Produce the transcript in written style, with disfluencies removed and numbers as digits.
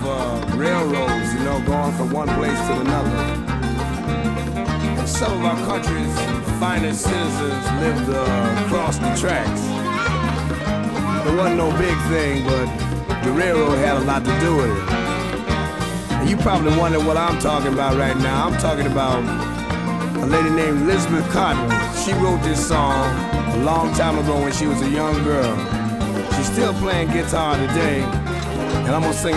railroads, you know, going from one place to another. And some of our country's finest citizens lived across the tracks. There wasn't no big thing, but the railroad had a lot to do with it. And you probably wonder what I'm talking about right now. I'm talking about a lady named Elizabeth Cotton. She wrote this song a long time ago when she was a young girl. She's still playing guitar today, and I'm gonna sing